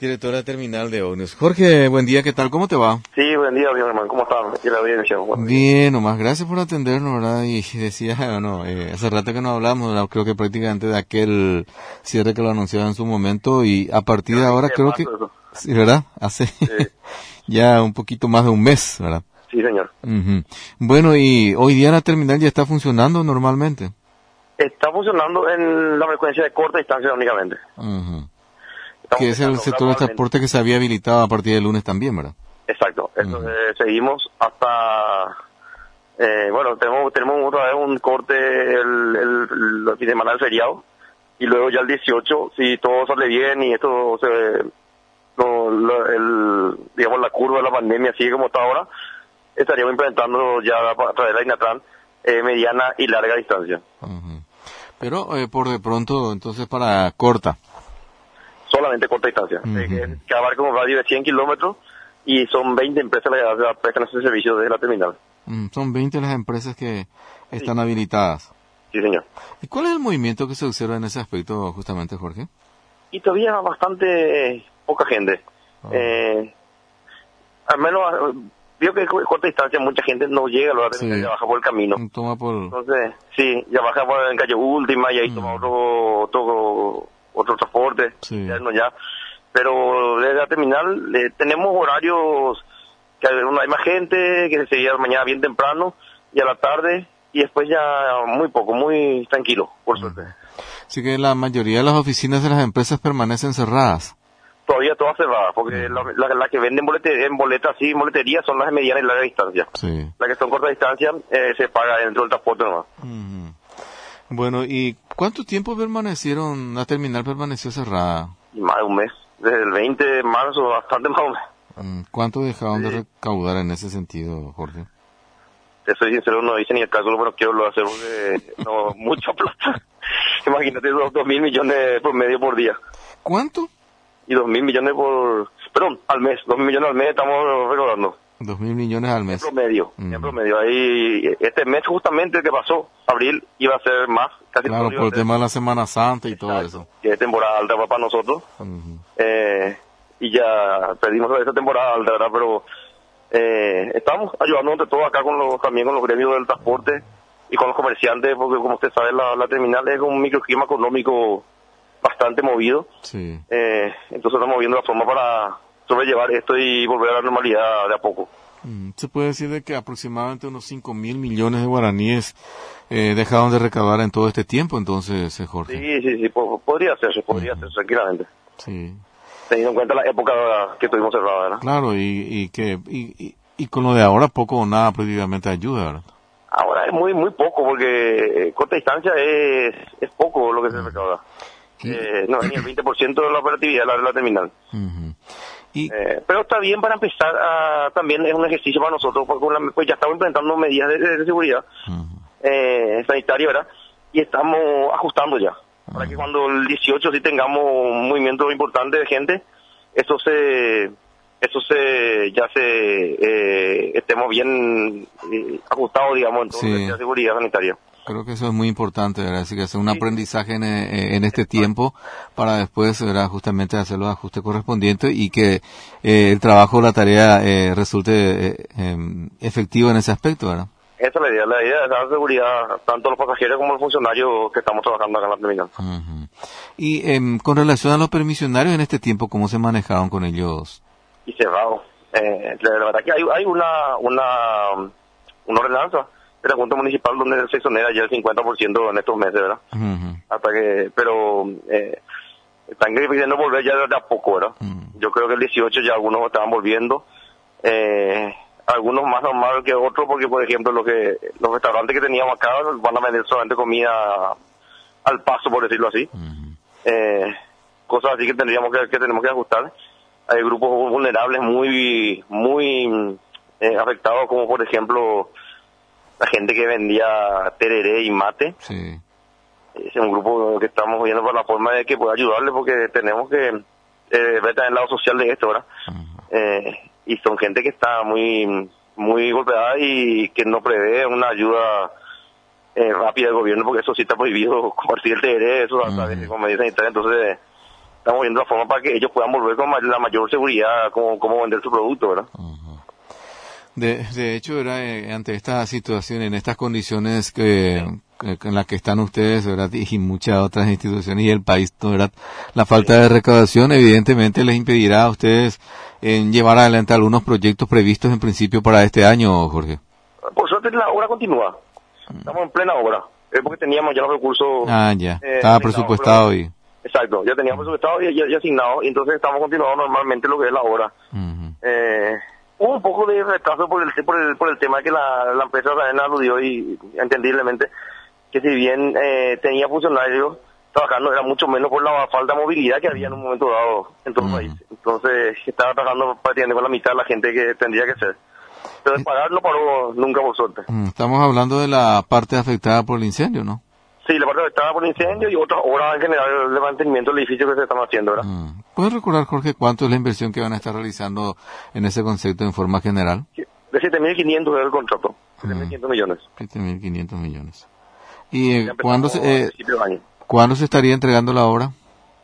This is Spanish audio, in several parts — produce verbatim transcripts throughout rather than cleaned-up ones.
directora de terminal de ómnibus. Jorge, buen día, ¿qué tal? ¿Cómo te va? Sí, buen día, bien, hermano. ¿Cómo están? Aquí la audiencia. Bien, nomás, gracias por atendernos, ¿verdad? Y decía, bueno, eh, hace rato que no hablamos, ¿verdad? Creo que prácticamente de aquel cierre que lo anunciaba en su momento, y a partir de ahora creo que... Sí, ¿verdad? Hace sí. ya un poquito más de un mes, ¿verdad? Sí, señor. Uh-huh. Bueno, y hoy día la terminal ya está funcionando normalmente. Está funcionando en la frecuencia de corta distancia únicamente. Uh-huh. Que es el sector de transporte que se había habilitado a partir del lunes también, ¿verdad? Exacto. Entonces uh-huh. seguimos hasta... Eh, bueno, tenemos tenemos otra vez un corte el, el, el fin de semana del feriado. Y luego ya el dieciocho, si todo sale bien y esto se... No, lo, el, digamos, la curva de la pandemia sigue como está ahora, estaríamos implementando ya a través de la INATRAN eh, mediana y larga distancia. Uh-huh. Pero eh, por de pronto, entonces para corta. Solamente corta distancia, uh-huh. eh, que abarca un radio de cien kilómetros y son veinte empresas las que prestan ese servicio desde la terminal. Uh-huh. Son veinte las empresas que están sí. habilitadas. Sí, señor. ¿Y cuál es el movimiento que se observa en ese aspecto justamente, Jorge? Y todavía bastante poca gente. Uh-huh. Eh, al menos... Vio que corta distancia mucha gente no llega a la terminal, sí. ya baja por el camino. Toma por... Entonces, sí, ya baja por en calle Última y ahí mm. toma otro, otro otro transporte. Sí. Ya, no, ya. Pero desde la terminal eh, tenemos horarios que hay más gente, que se llega mañana bien temprano y a la tarde y después ya muy poco, muy tranquilo, por mm. suerte. Así que la mayoría de las oficinas de las empresas permanecen cerradas. Todavía todas cerradas, porque uh-huh. las la, la que venden boletería, en boletas, sí, boletería son las de mediana y larga distancia. Sí. Las que son corta distancia eh, se paga dentro del transporte nomás. Uh-huh. Bueno, ¿y cuánto tiempo permanecieron, la terminal permaneció cerrada? Más de un mes, desde el veinte de marzo, bastante más de un mes. ¿Cuánto dejaron sí. de recaudar en ese sentido, Jorge? Te soy sincero, no hice ni el cálculo, pero quiero lo hacer porque no, mucha plata. Imagínate, dos, dos mil millones por medio por día. ¿Cuánto? Y dos mil millones por, perdón, al mes, dos mil millones al mes estamos recaudando. Dos mil millones al mes. En promedio, mm. en promedio. Ahí, este mes justamente que pasó, abril, iba a ser más. Casi claro, por el tema de la Semana Santa y Exacto. todo eso. Que es temporada alta para nosotros. Uh-huh. Eh, y ya perdimos esa temporada alta, ¿verdad? Pero eh, estamos ayudando entre todos acá con los, también con los gremios del transporte y con los comerciantes, porque como usted sabe, la, la terminal es un microesquema económico bastante movido. Sí. Eh, entonces estamos viendo la forma para sobrellevar esto y volver a la normalidad de a poco. Se puede decir de que aproximadamente unos cinco mil millones de guaraníes eh, dejaron de recaudar en todo este tiempo, entonces, eh, Jorge. Sí, sí, sí, po- podría hacerse, podría uh-huh. hacerse tranquilamente. Sí. Teniendo en cuenta la época que estuvimos cerrados, ¿verdad? Claro, y, y que y, y, y con lo de ahora poco o nada prácticamente ayuda, ¿verdad? Ahora es muy muy poco, porque corta distancia es, es poco lo que se recauda. Eh, no, ni el veinte por ciento de la operatividad de la, de la terminal. Uh-huh. Y... Eh, pero está bien para empezar, a, también es un ejercicio para nosotros, porque la, pues ya estamos implementando medidas de, de, de seguridad uh-huh. eh, sanitaria, ¿verdad? Y estamos ajustando ya, uh-huh. para que cuando el dieciocho sí tengamos un movimiento importante de gente, eso se, eso se, ya se, eh, estemos bien eh, ajustados, digamos, en todo sí. la seguridad sanitaria. Creo que eso es muy importante, ¿verdad? Así que hacer un sí. aprendizaje en, en este tiempo para después, ¿verdad? Justamente hacer los ajustes correspondientes y que eh, el trabajo, la tarea eh, resulte eh, eh, efectivo en ese aspecto, ¿verdad? Esa es la idea, la idea es dar seguridad tanto a los pasajeros como a los funcionarios que estamos trabajando acá en la terminal. Uh-huh. Y eh, con relación a los permisionarios en este tiempo, ¿cómo se manejaron con ellos? Y cerrado. Eh, la, la verdad que hay, hay una, una, una ordenanza de la Junta Municipal donde se exonera ya el cincuenta por ciento en estos meses, ¿verdad? Uh-huh. Hasta que, pero eh, están queriendo volver ya de a poco, ¿verdad? Uh-huh. Yo creo que el dieciocho ya algunos estaban volviendo, eh, algunos más normal que otros, porque por ejemplo los que los restaurantes que teníamos acá van a vender solamente comida al paso, por decirlo así. Uh-huh. Eh, cosas así que tendríamos que, que tenemos que ajustar. Hay grupos vulnerables muy, muy eh, afectados, como por ejemplo la gente que vendía tereré y mate. Sí. Es un grupo que estamos viendo por la forma de que pueda ayudarle, porque tenemos que eh, ver también el lado social de esto, ¿verdad? Uh-huh. Eh, y son gente que está muy muy golpeada y que no prevé una ayuda eh, rápida del gobierno, porque eso sí está prohibido, compartir el tereré, eso uh-huh. a través de medidas sanitarias. Entonces estamos viendo la forma para que ellos puedan volver con ma- la mayor seguridad, cómo, cómo vender su producto, ¿verdad? Ujú. De, de hecho, era eh, ante esta situación, en estas condiciones que, que en las que están ustedes, ¿verdad? Y muchas otras instituciones y el país, ¿verdad? La falta de recaudación evidentemente les impedirá a ustedes en llevar adelante algunos proyectos previstos en principio para este año, Jorge. Por suerte la obra continúa. Estamos en plena obra. Es porque teníamos ya los recursos. Ah, ya. Eh, Estaba asignados, presupuestado pero- y... Exacto, ya teníamos presupuestado y, ya y asignado, y entonces estamos continuando normalmente lo que es la obra. Ujú. Eh, hubo un poco de retraso por el por el, por el tema que la, la empresa también aludió y entendiblemente que si bien eh, tenía funcionarios trabajando era mucho menos por la falta de movilidad que había en un momento dado en todo el Ujú. país. Entonces estaba trabajando prácticamente con la mitad de la gente que tendría que ser. Pero de pagar no paró nunca, por suerte. Mm, Estamos hablando de la parte afectada por el incendio, ¿no? Sí, la parte afectada por el incendio y otras obras en general de mantenimiento del edificio que se están haciendo, ¿verdad? Mm. ¿Puedes recordar, Jorge, cuánto es la inversión que van a estar realizando en ese concepto en forma general? De siete mil quinientos es el contrato, siete mil quinientos millones. siete mil quinientos millones. ¿Y eh, Ya empezamos ¿cuándo, se, a eh, principios de año. ¿cuándo se estaría entregando la obra?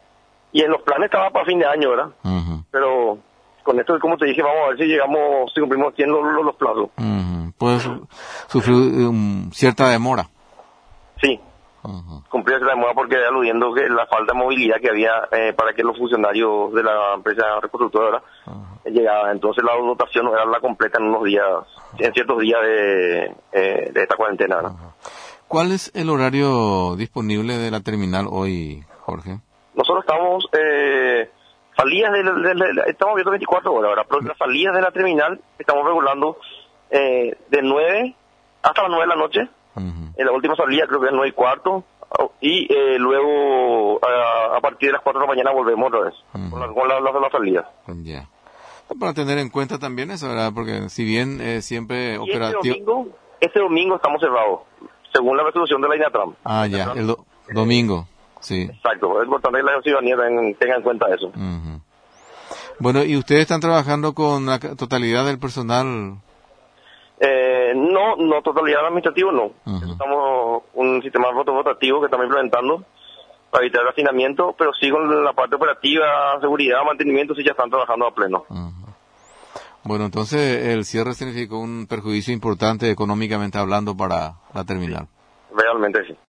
Y en los planes estaba para fin de año, ¿verdad? Ujú, Pero con esto, como te dije, vamos a ver si llegamos, si cumplimos bien los, los, los plazos. ujú. Puede su- sufrir um, cierta demora. Sí, Ujú, cumplir la demora porque aludiendo que la falta de movilidad que había eh, para que los funcionarios de la empresa reconstructora ujú. llegaban. Entonces la dotación no era la completa en unos días, en ciertos días de, eh, de esta cuarentena, ¿verdad? ¿Cuál es el horario disponible de la terminal hoy, Jorge? Nosotros estamos, eh, salidas de, la- de la- estamos viendo veinticuatro horas ahora, pero las salidas de la terminal estamos regulando eh, de nueve hasta las nueve de la noche. Ujú. En la última salida creo que es nueve y cuarto. Y eh, luego a, a partir de las cuatro de la mañana volvemos otra vez Ujú. con la, con la, la, la salida. Ya. Para tener en cuenta también eso, ¿verdad? Porque si bien eh, siempre Y este operativo... domingo, este domingo estamos cerrados, según la resolución de la INATRAM. Ah, ya, el do- domingo, sí. Exacto, es importante que la ciudadanía tenga, tenga en cuenta eso. Ujú. Bueno, ¿y ustedes están trabajando con la ca- totalidad del personal? Eh, no, no totalidad administrativo, no. Ujú. Estamos un sistema rotativo que estamos implementando para evitar el hacinamiento, pero sí con la parte operativa, seguridad, mantenimiento, sí ya están trabajando a pleno. Ujú. Bueno, entonces el cierre significó un perjuicio importante económicamente hablando para la terminal. Realmente sí.